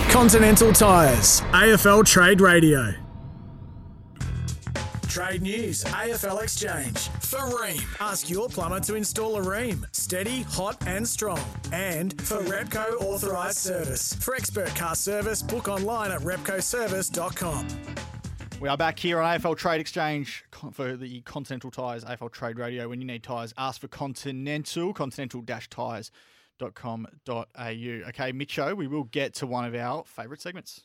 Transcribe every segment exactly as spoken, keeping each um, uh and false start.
Continental Tires, A F L Trade Radio. Trade news, A F L Exchange. For Rheem, ask your plumber to install a Rheem. Steady, hot and strong. And for Repco authorised service. For expert car service, book online at repco service dot com. We are back here on A F L Trade Exchange for the Continental Tires, A F L Trade Radio. When you need tyres, ask for Continental, continental dash tyres dot com dot a u. Okay, Mitcho, we will get to one of our favourite segments.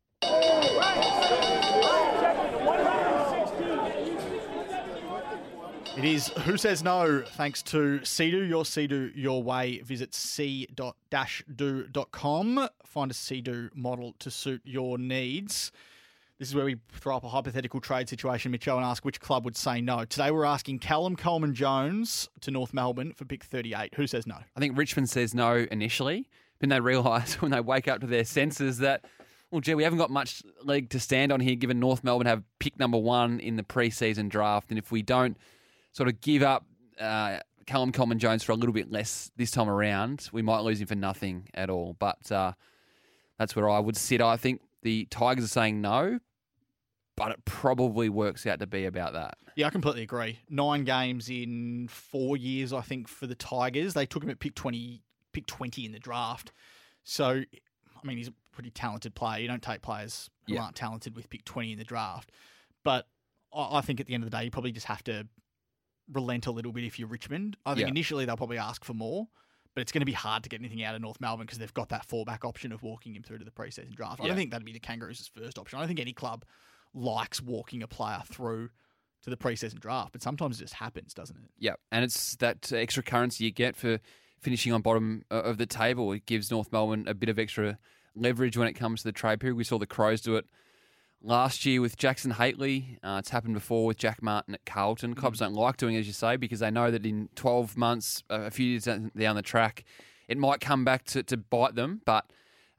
It is Who Says No, thanks to Sea-Doo, your Sea-Doo, your way. Visit c dash do dot com. Find a Sea-Doo model to suit your needs. This is where we throw up a hypothetical trade situation, Mitchell, and ask which club would say no. Today we're asking Callum Coleman-Jones to North Melbourne for pick thirty-eight. Who says no? I think Richmond says no initially, but then they realise when they wake up to their senses that, well, gee, we haven't got much leg to stand on here given North Melbourne have pick number one in the pre-season draft. And if we don't sort of give up uh, Callum Coleman-Jones for a little bit less this time around, we might lose him for nothing at all. But uh, that's where I would sit. I think the Tigers are saying no, but it probably works out to be about that. Yeah, I completely agree. Nine games in four years, I think, for the Tigers. They took him at pick twenty, pick twenty in the draft. So, I mean, he's a pretty talented player. You don't take players who yeah. aren't talented with pick twenty in the draft. But I think at the end of the day, you probably just have to relent a little bit if you're Richmond. I think yeah. initially they'll probably ask for more, but it's going to be hard to get anything out of North Melbourne because they've got that fallback option of walking him through to the preseason draft. I yeah. don't think that'd be the Kangaroos' first option. I don't think any club likes walking a player through to the preseason draft, but sometimes it just happens, doesn't it? Yeah, and it's that extra currency you get for finishing on bottom of the table. It gives North Melbourne a bit of extra leverage when it comes to the trade period. We saw the Crows do it last year with Jackson Haitley. Uh, it's happened before with Jack Martin at Carlton. Clubs don't like doing it, as you say, because they know that in twelve months, a few years down the track, it might come back to, to bite them. But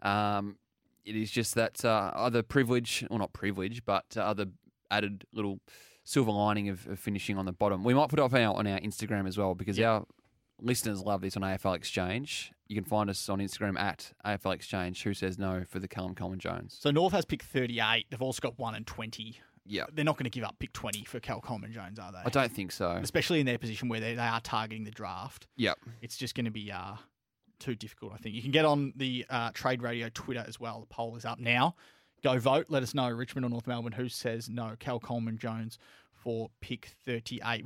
um, it is just that uh, other privilege, or not privilege, but uh, other added little silver lining of, of finishing on the bottom. We might put it up on our, on our Instagram as well, because yep. our listeners love this on A F L Exchange. You can find us on Instagram at A F L Exchange. Who says no for the Callum Coleman-Jones? So North has pick thirty-eight. They've also got one and twenty. Yeah, they're not going to give up pick twenty for Cal Coleman-Jones, are they? I don't think so. Especially in their position where they, they are targeting the draft. Yep. It's just going to be uh, too difficult, I think. You can get on the uh, Trade Radio Twitter as well. The poll is up now. Go vote. Let us know, Richmond or North Melbourne, who says no, Cal Coleman-Jones for pick thirty-eight.